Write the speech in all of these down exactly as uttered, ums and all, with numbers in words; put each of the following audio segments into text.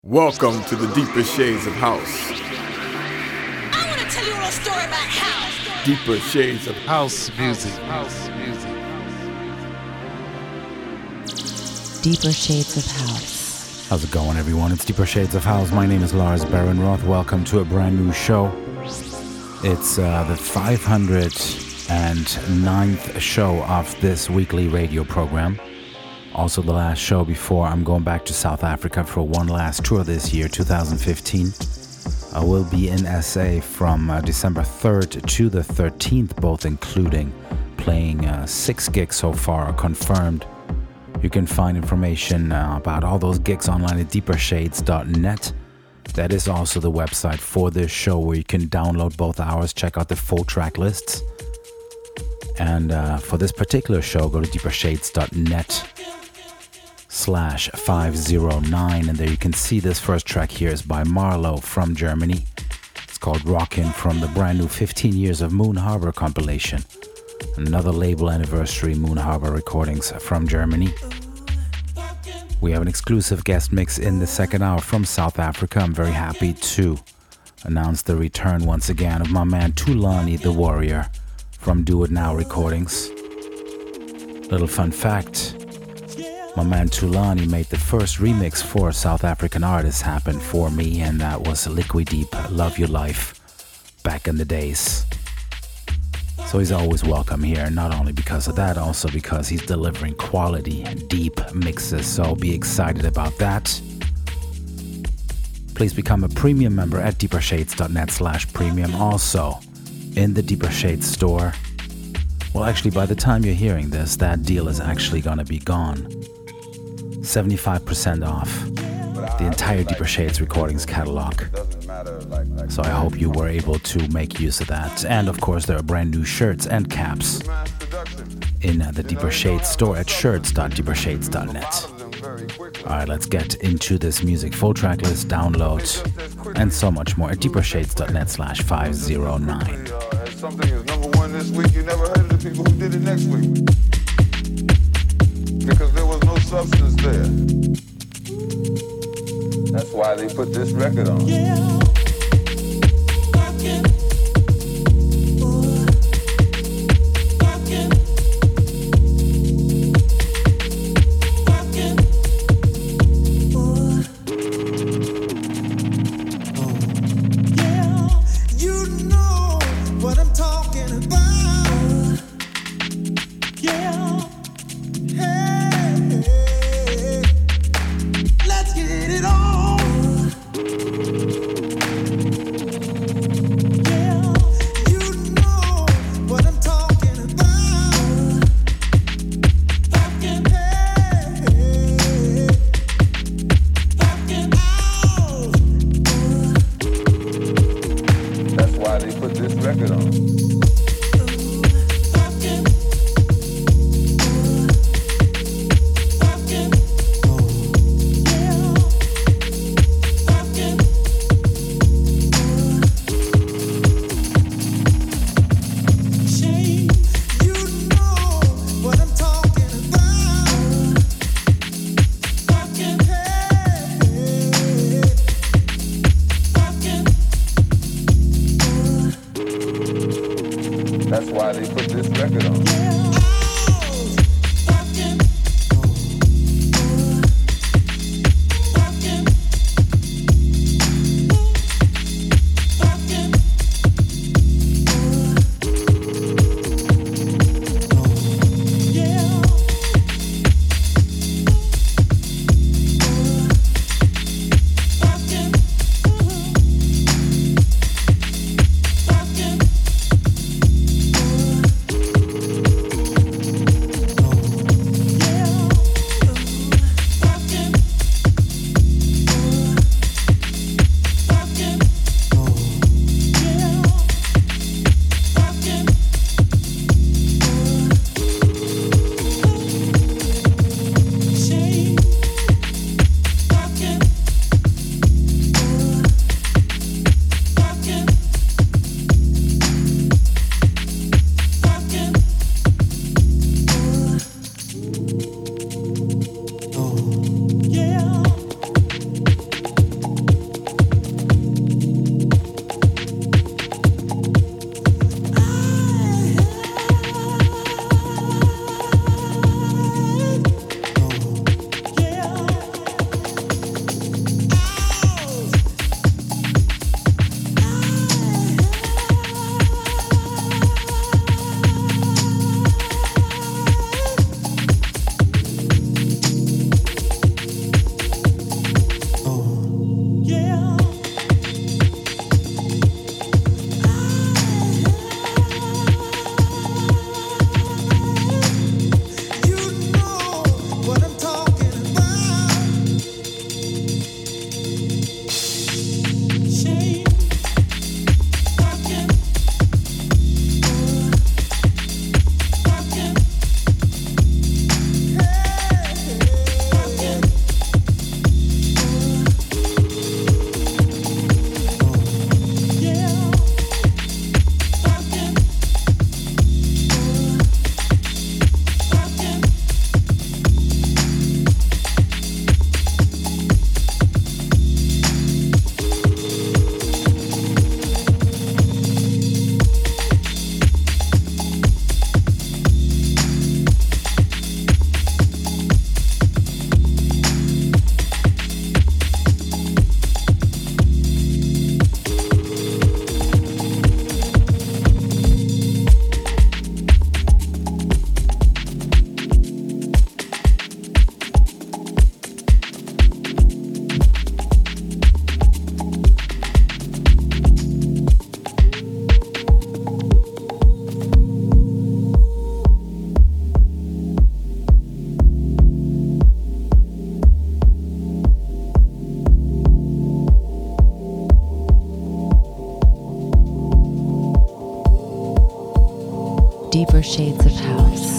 Welcome to the deeper shades of house. I want to tell you a little story about house. Deeper shades of house music. House music. Deeper Shades of House. How's it going, everyone? It's Deeper Shades of House. My name is Lars Barenroth. Welcome to a brand new show. It's uh, the five hundred ninth show of this weekly radio program. Also the last show before I'm going back to South Africa for one last tour this year, two thousand fifteen. I will be in S A from uh, December third to the thirteenth, both including playing uh, six gigs so far confirmed. You can find information uh, about all those gigs online at deeper shades dot net. That is also the website for this show where you can download both hours, check out the full track lists. And uh, for this particular show, go to deeper shades dot net slash five oh nine, and there you can see this first track here is by Marlo from Germany. It's called Rockin' from the brand new fifteen years of Moon Harbor compilation. Another label anniversary, Moon Harbor Recordings from Germany. We have an exclusive guest mix in the second hour from South Africa. I'm very happy to announce the return once again of my man Thulani the Warrior from Do It Now Recordings. Little fun fact. My man Thulani made the first remix for a South African artist happen for me, and that was Liquid Deep, Love Your Life, back in the days. So he's always welcome here, not only because of that, also because he's delivering quality, deep mixes, so be excited about that. Please become a premium member at deeper shades dot net slash premium. Also, in the Deeper Shades store. Well, actually, by the time you're hearing this, that deal is actually gonna be gone. seventy-five percent off the entire Deeper Shades recordings catalog. So I hope you were able to make use of that. And of course, there are brand new shirts and caps in the Deeper Shades store at shirts dot deeper shades dot net. Alright, let's get into this music. Full track list, download, and so much more at deeper shades dot net slash five oh nine. Something is number one this week, you never heard of the people who did it next week. Because there was no substance there. That's why they put this record on. Yeah. Deeper Shades of House.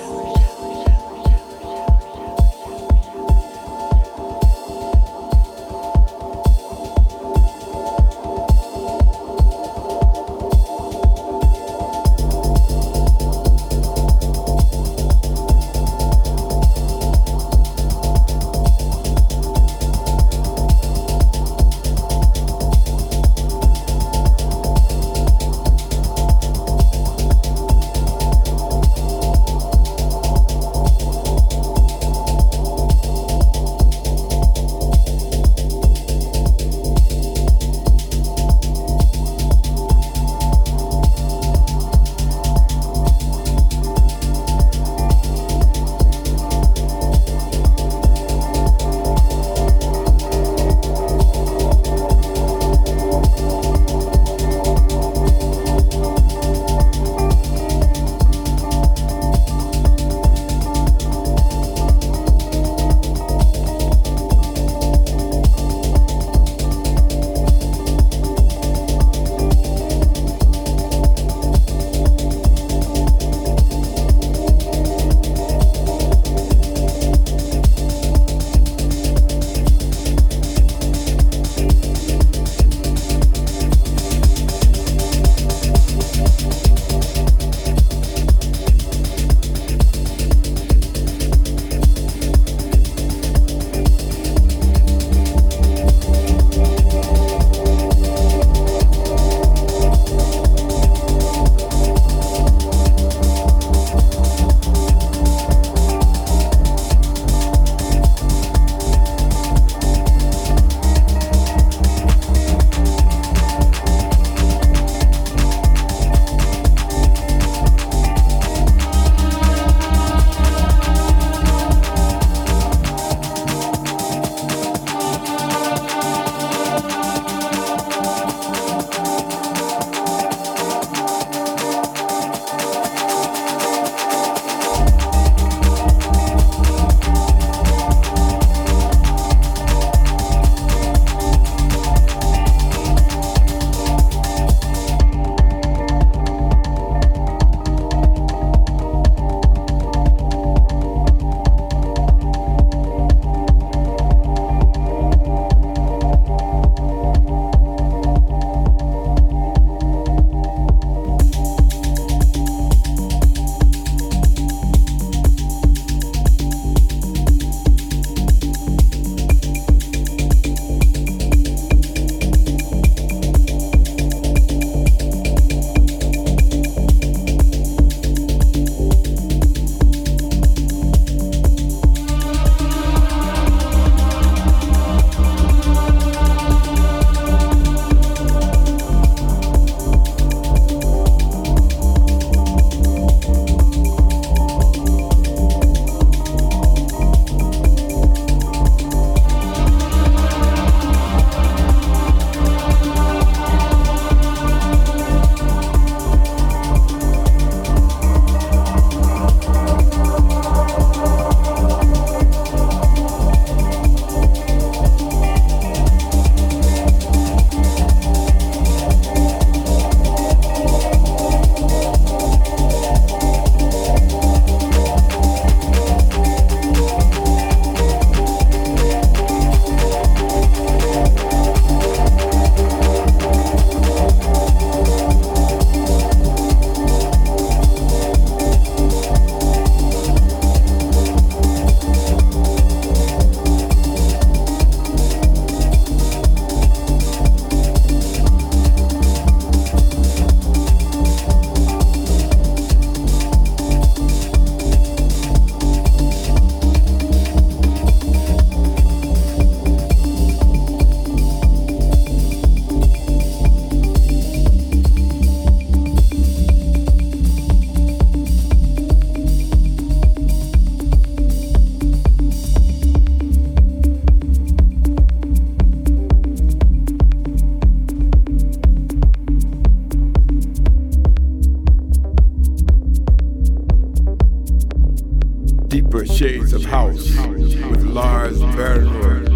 Deeper Shades of House with Lars Bernroth.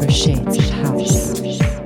Deeper Shades of House.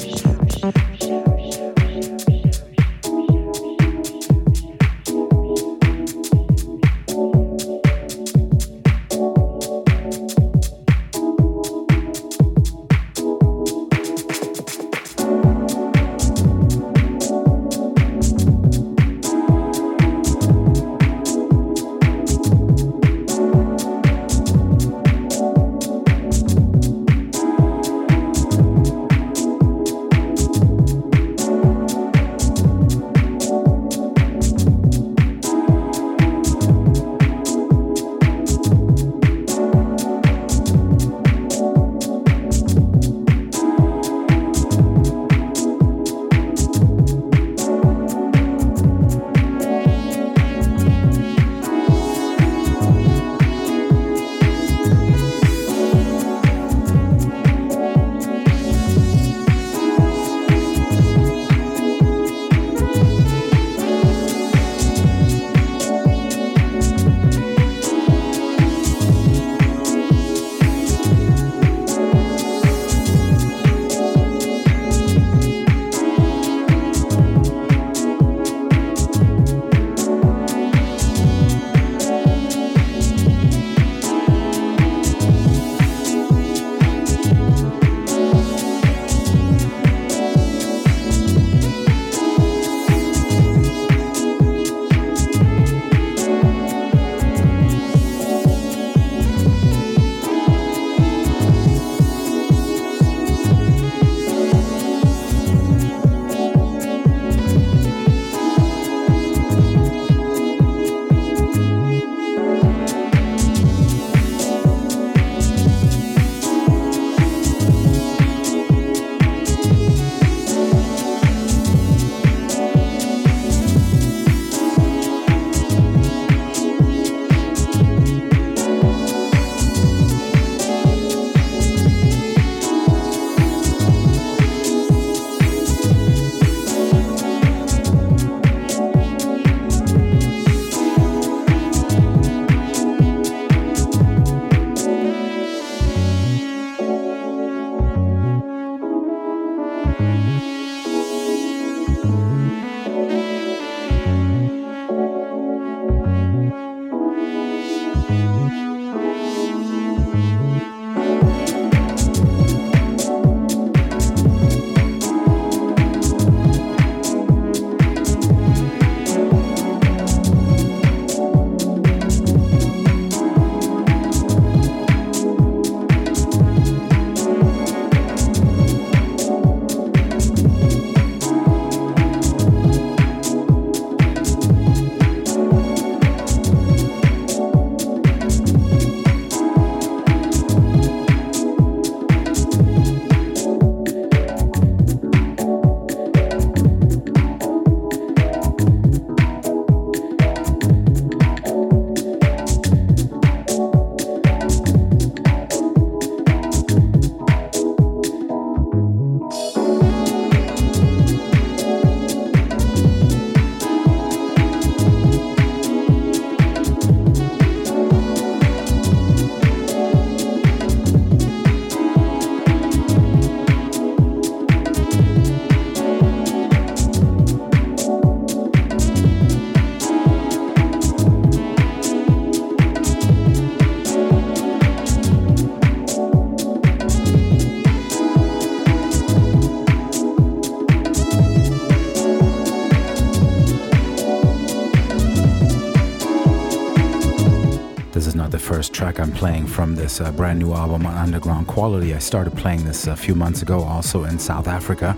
first track I'm playing from this uh, brand new album on Underground Quality. I started playing this a few months ago, also in South Africa.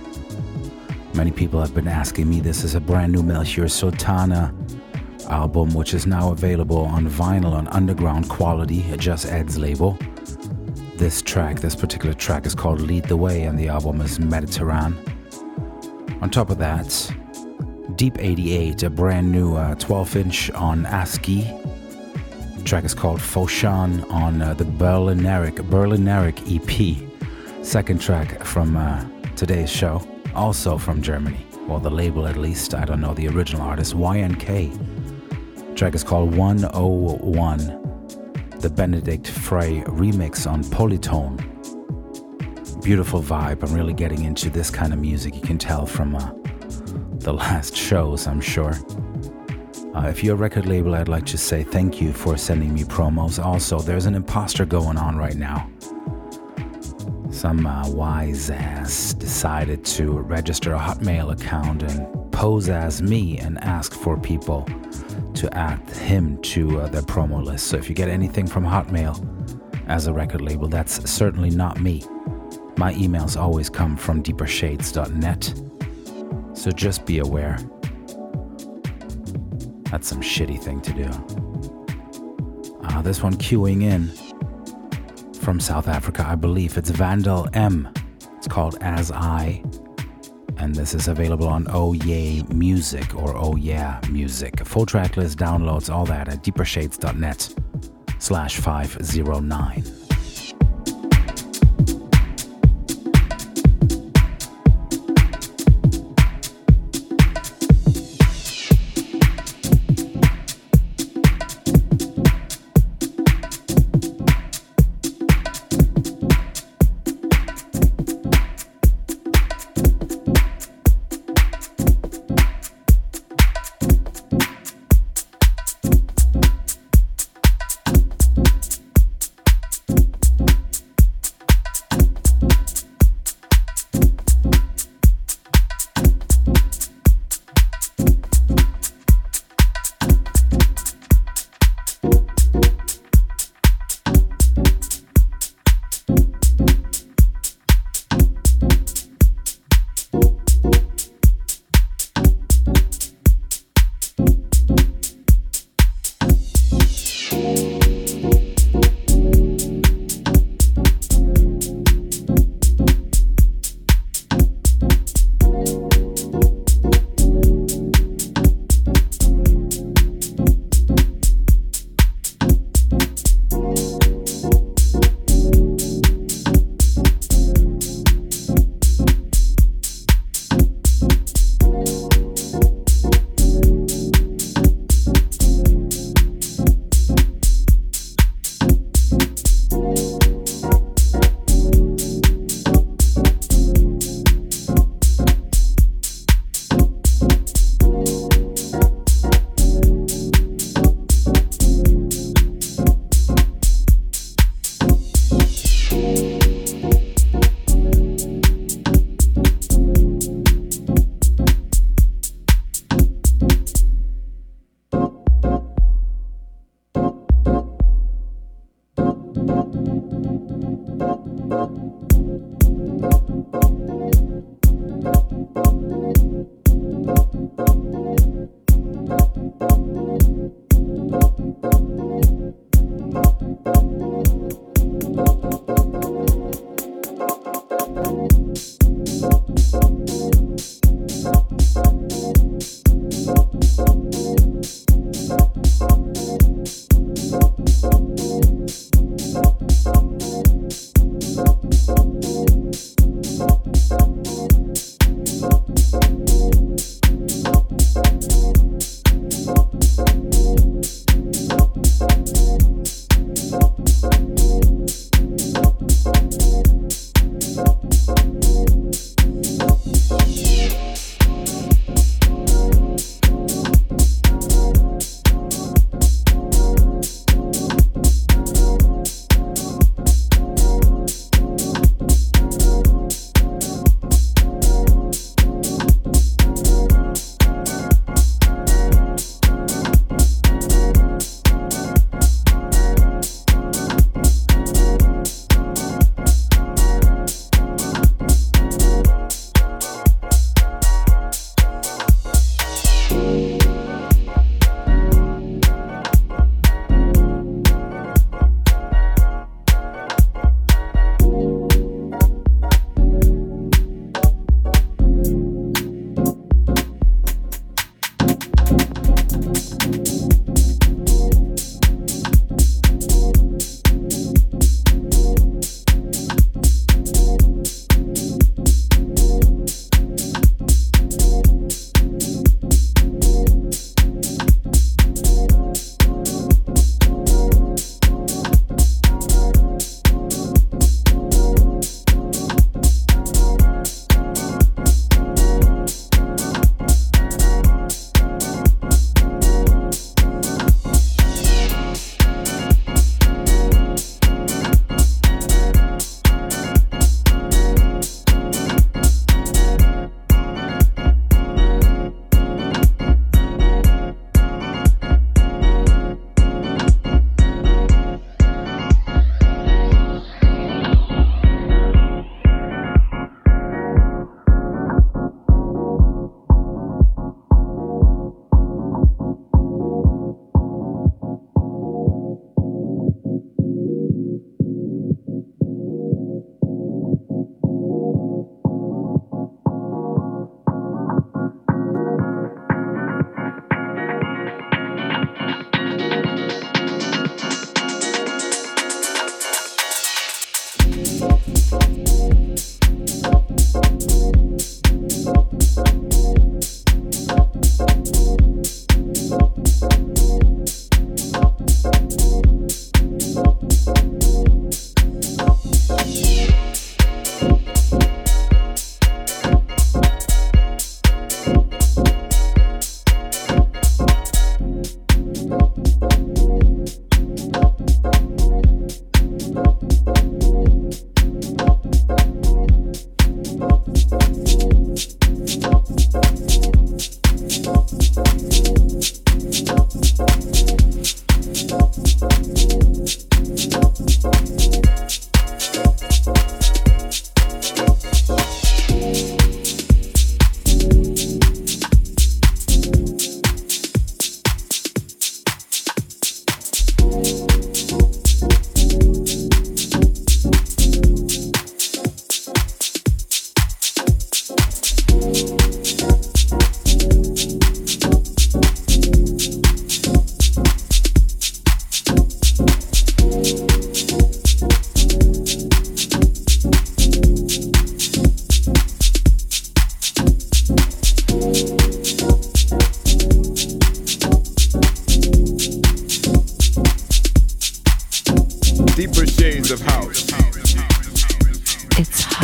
Many people have been asking me. This is a brand new Melchior Sultana album, which is now available on vinyl on Underground Quality, Just Ed's label. This track, this particular track is called Lead the Way, and the album is Mediterranean. On top of that, Deep eighty-eight, a brand new uh, twelve inch on ASCII. The track is called Foshan on uh, the Berlineric, Berlineric E P. Second track from uh, today's show, also from Germany. Well, the label at least, I don't know the original artist, Y N K. The track is called one oh one, the Benedict Frey remix on Polytone. beautiful vibe. I'm really getting into this kind of music. You can tell from uh, the last shows, I'm sure. Uh, if you're a record label, I'd like to say thank you for sending me promos. Also, there's an imposter going on right now. Some uh, wise ass decided to register a Hotmail account and pose as me and ask for people to add him to uh, their promo list. So if you get anything from Hotmail as a record label, that's certainly not me. My emails always come from deeper shades dot net. So just be aware. That's some shitty thing to do. Uh, this one queuing in from South Africa, I believe. It's Vandal M. It's called As I. And this is available on Oh Yeah Music or Oh Yeah Music. Full track list, downloads, all that at deeper shades dot net slash five oh nine.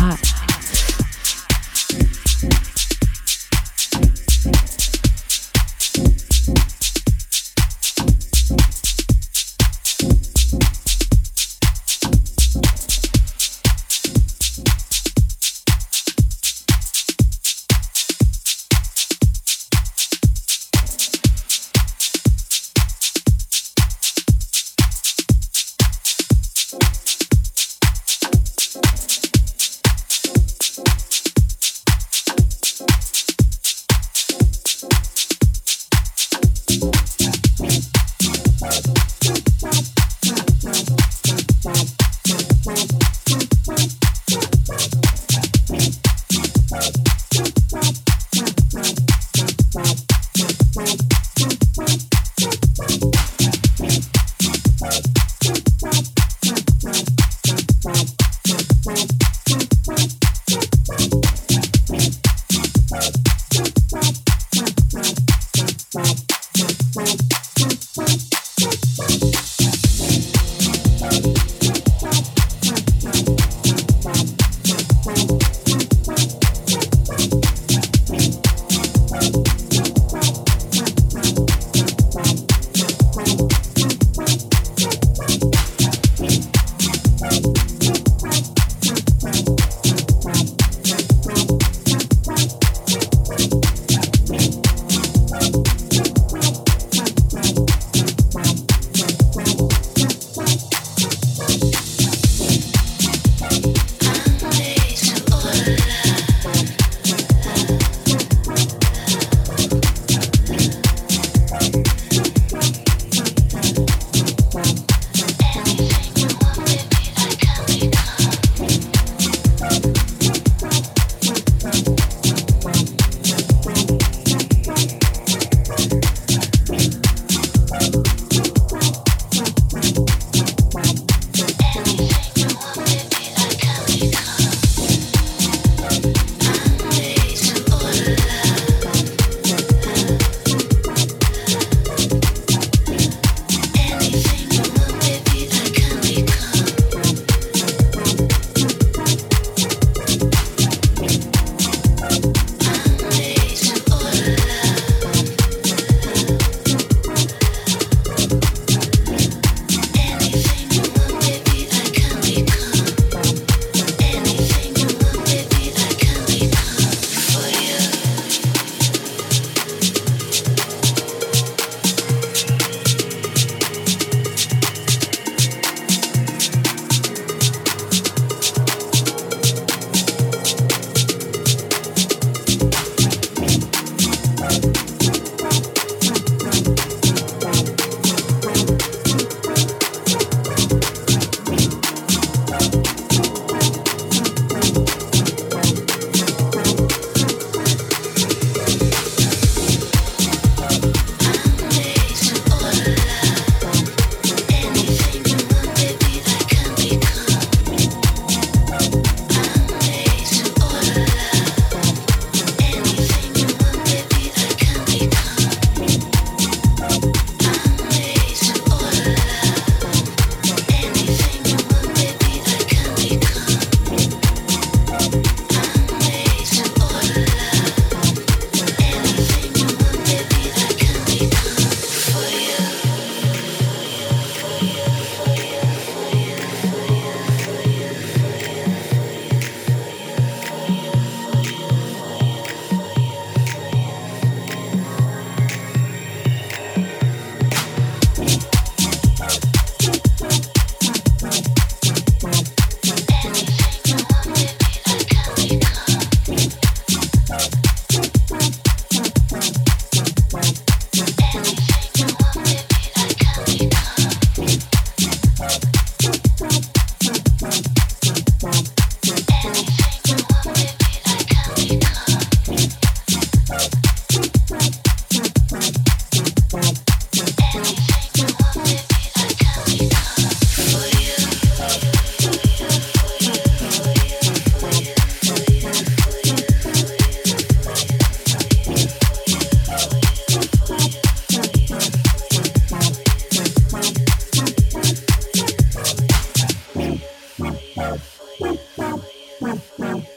Wow.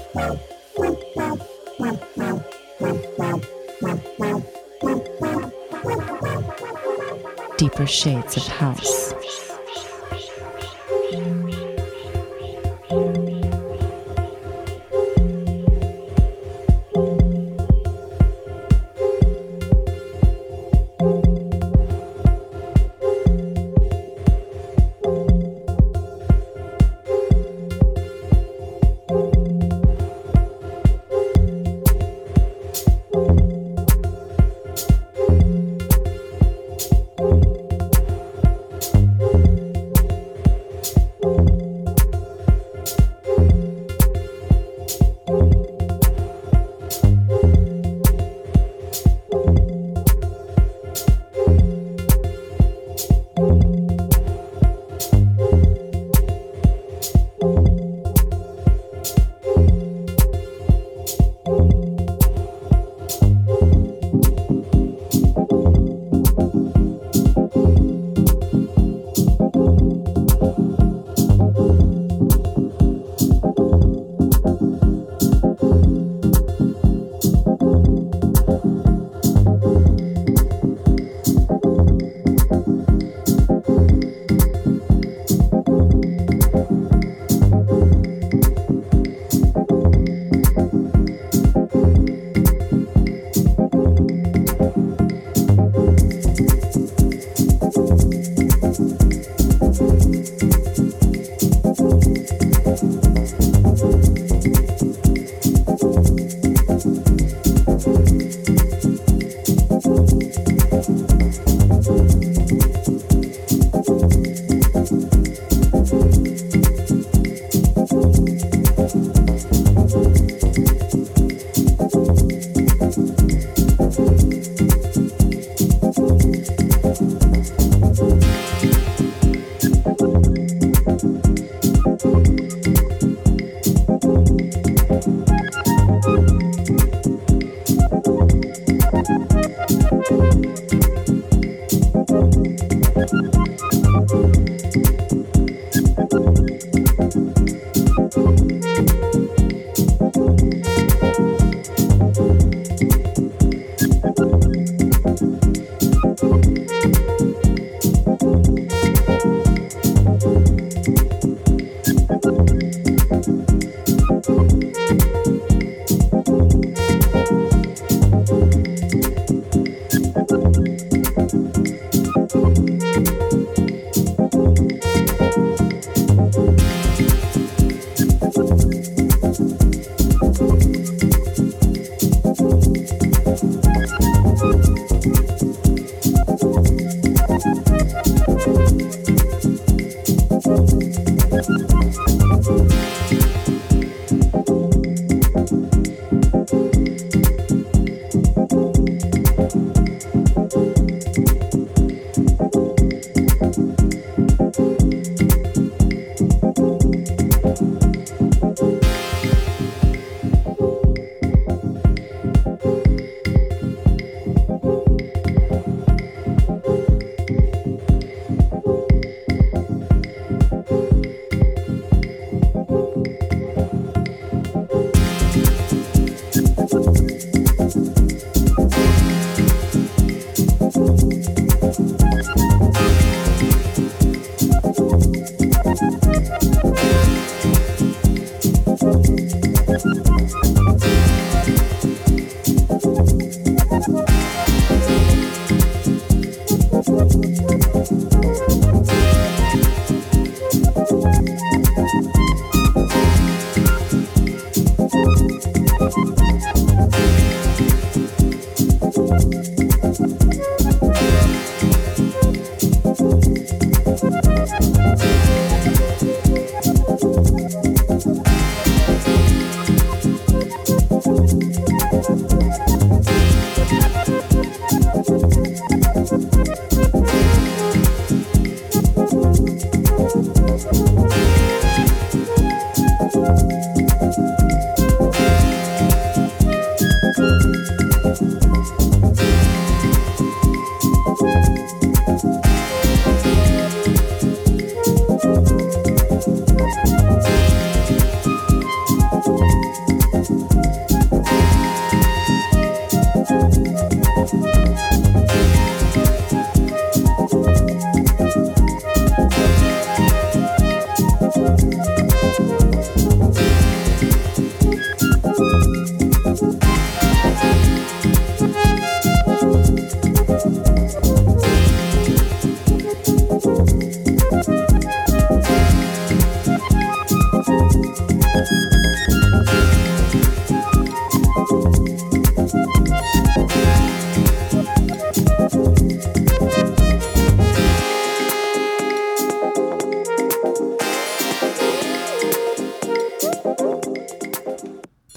Deeper shades of house.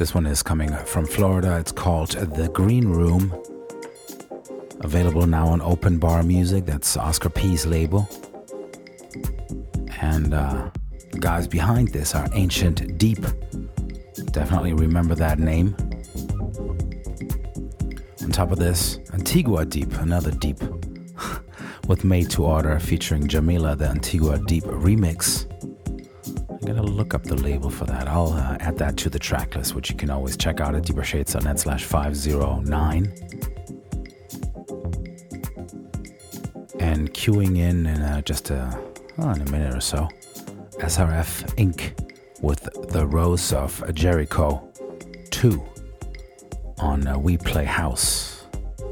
This one is coming from Florida. It's called The Green Room. Available now on Open Bar Music. That's Oscar P's label. And uh, the guys behind this are Ancient Deep. Definitely remember that name. On top of this, Antigua Deep, another Deep. With Made to Order featuring Jamila, the Antigua Deep remix. I'm gonna look up the label for that. I'll uh, add that to the track list, which you can always check out at deepershades.net slash 509. And queuing in in uh, just a, oh, in a minute or so, S R F Incorporated with The Rose of Jericho two on uh, We Play House.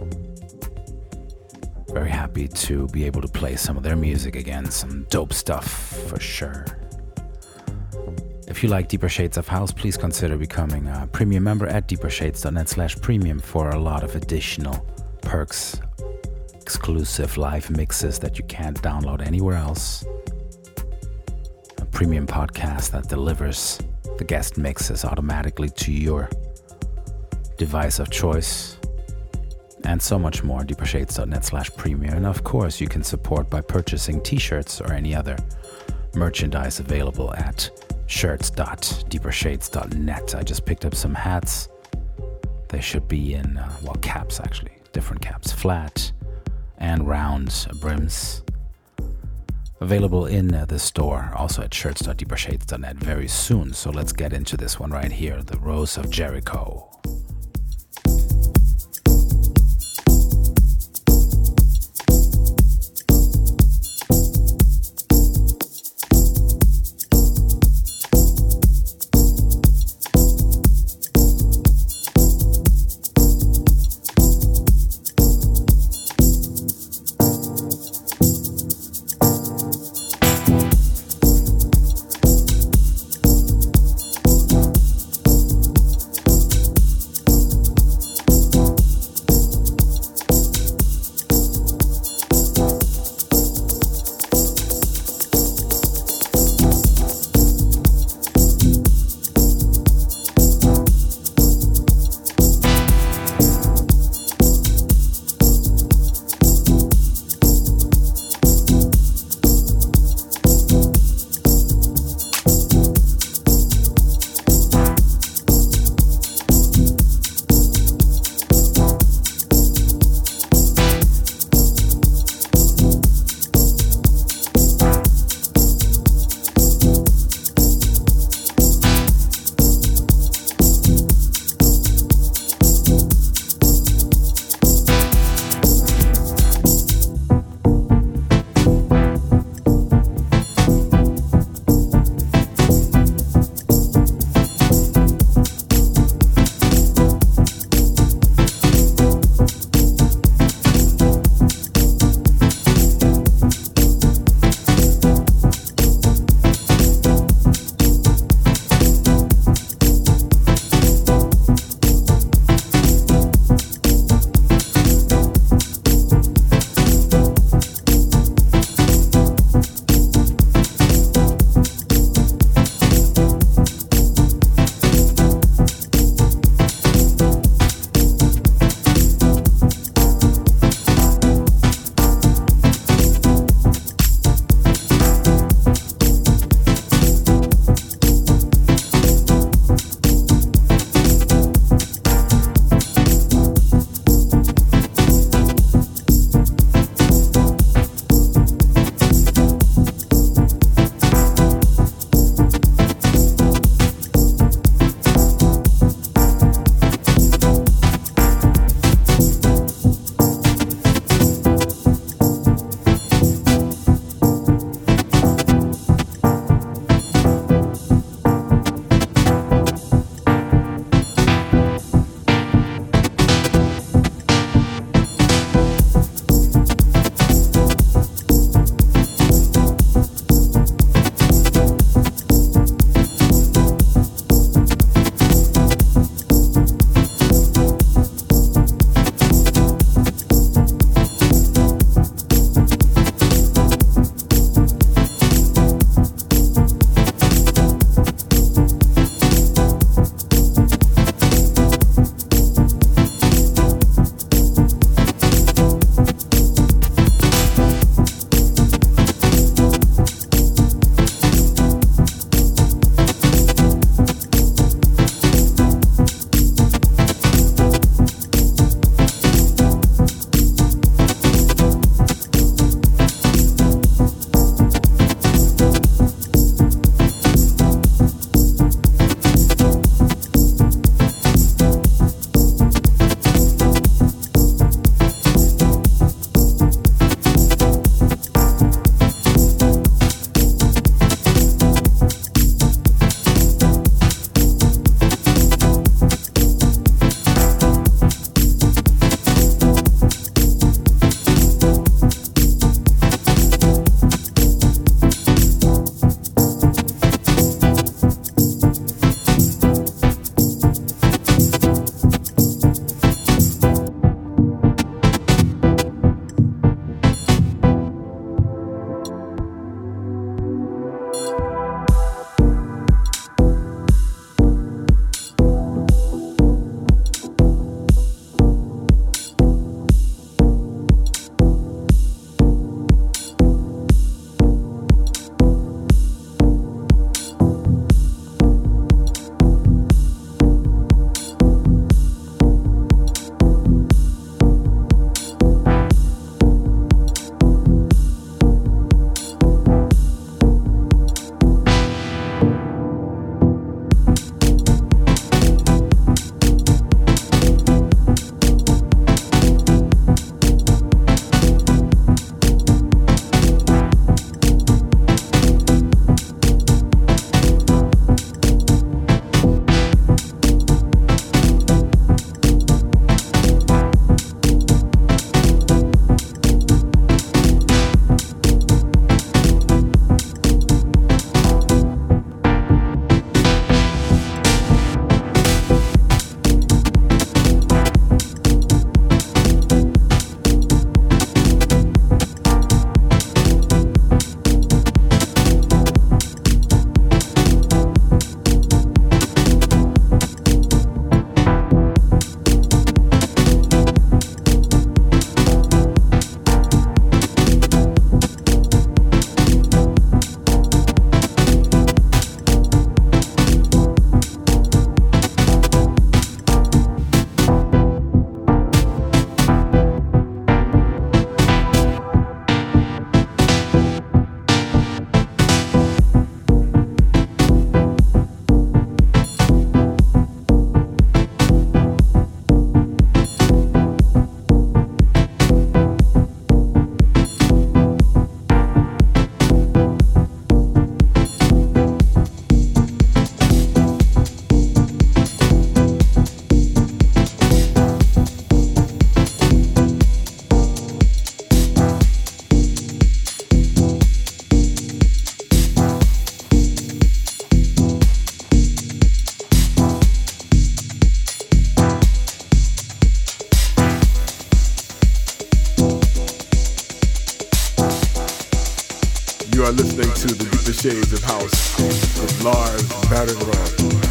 Very happy to be able to play some of their music again, some dope stuff for sure. If you like Deeper Shades of House, please consider becoming a premium member at deepershades.net slash premium for a lot of additional perks, exclusive live mixes that you can't download anywhere else, a premium podcast that delivers the guest mixes automatically to your device of choice, and so much more. deepershades.net slash premium. And of course, you can support by purchasing t-shirts or any other merchandise available at shirts dot deepershades dot net. I just picked up some hats. They should be in, uh, well, caps actually, different caps, flat and round brims. Available in uh, the store, also at shirts dot deepershades dot net very soon. So let's get into this one right here, The Rose of Jericho. listening to the Deeper Shades of House with Lars Baron Roth.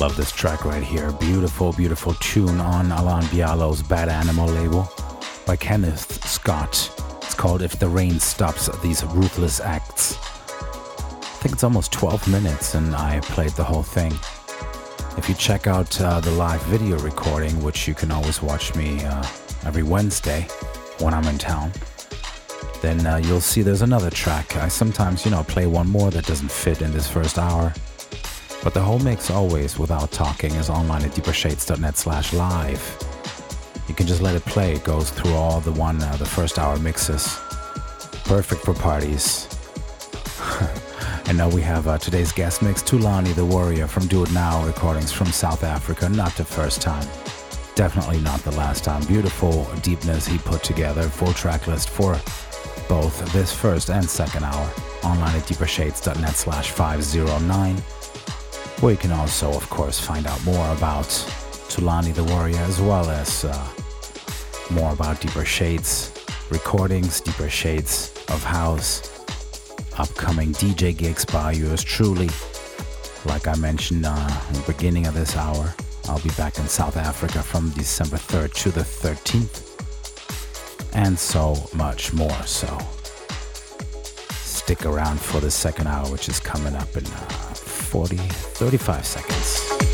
Love this track right here. Beautiful, beautiful tune on Alan Bialo's Bad Animal label by Kenneth Scott. It's called If the Rain Stops These Ruthless Acts. I think it's almost twelve minutes and I played the whole thing. If you check out uh, the live video recording, which you can always watch me uh, every Wednesday when I'm in town, then uh, you'll see there's another track. I sometimes, you know, play one more that doesn't fit in this first hour. But the whole mix, always without talking, is online at deepershades.net slash live. You can just let it play. It goes through all the one, uh, the first hour mixes. Perfect for parties. And now we have uh, today's guest mix, Thulani the Warrior from Do It Now Recordings from South Africa. Not the first time. Definitely not the last time. Beautiful deepness he put together. Full track list for both this first and second hour. Online at deepershades.net slash 509. Where you can also, of course, find out more about Thulani the Warrior, as well as uh, more about Deeper Shades recordings, Deeper Shades of House, upcoming D J gigs by yours truly. Like I mentioned uh, in the beginning of this hour, I'll be back in South Africa from December third to the thirteenth, and so much more. So stick around for the second hour, which is coming up in uh, forty, thirty-five seconds.